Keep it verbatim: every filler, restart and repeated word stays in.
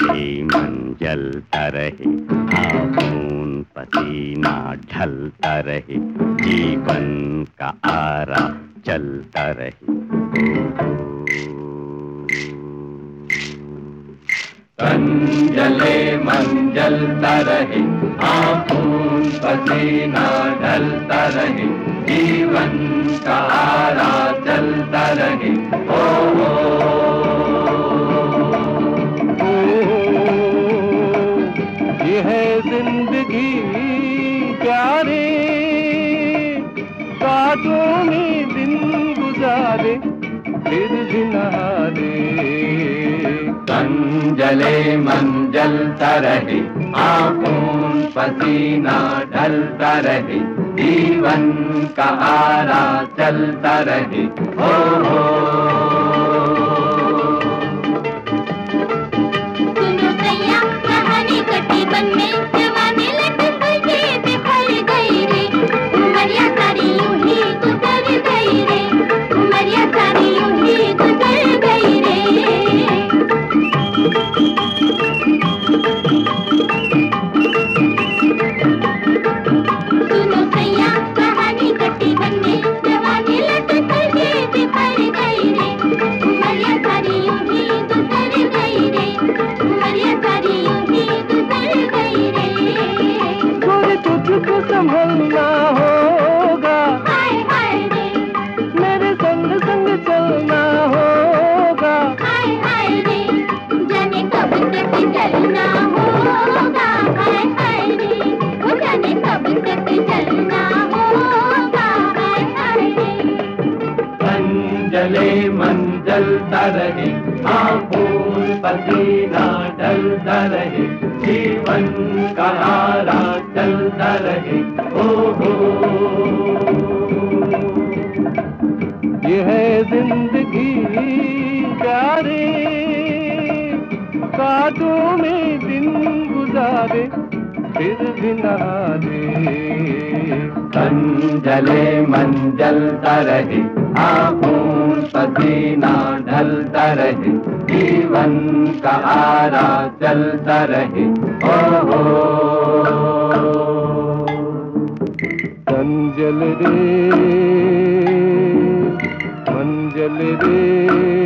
जले मन जलता रहे, खून पसीना ढलता रहे, जीवन का आरा चलता रहे। तन जले मन जलता रहे, खून पसीना ढलता रहे, जीवन का आरा चलता रहे। ओ, ये है जिंदगी प्यारे, कांटों में दिन गुजारे फिर भी नहारे। तन जले मन जलता रहे, खून पसीना ढलता रहे, जीवन का आरा चलता रहे। हो हो सुनो सैया कहानी कटी बन में, जवानी लट सजे पे फल गई रे, उमरिया सारी यूं ही गुजर गई रे, उमरिया सारी यूं ही गुजर गई रे। सुनो सैया कहानी कटी बन में, जवानी लट सजे पे फल गई रे, उमरिया सारी यूं ही गुजर गई रे, उमरिया सारी यूं ही गुजर गई रे। थोड़े तुझको संभलना होगा, हाय हाय रे, मेरे संग संग चलना होगा। हाय हाय रे, जाने कब तक चलना होगा। हाय हाय रे, वो जाने कब तक चलना होगा। हाय हाय रे, तन जले मन जलता रहे, खून पसीना ढलता रहे, जीवन का आरा चलता रहे। ओ हो ये है जिंदगी प्यारे, कांटों में दिन गुजारे फिर भी नहारे। तन जले मन जलता रहे, खून पसीना ढलता रहे, जीवन का आरा चलता रहे। ओ हो तन जल रे मन जल रे।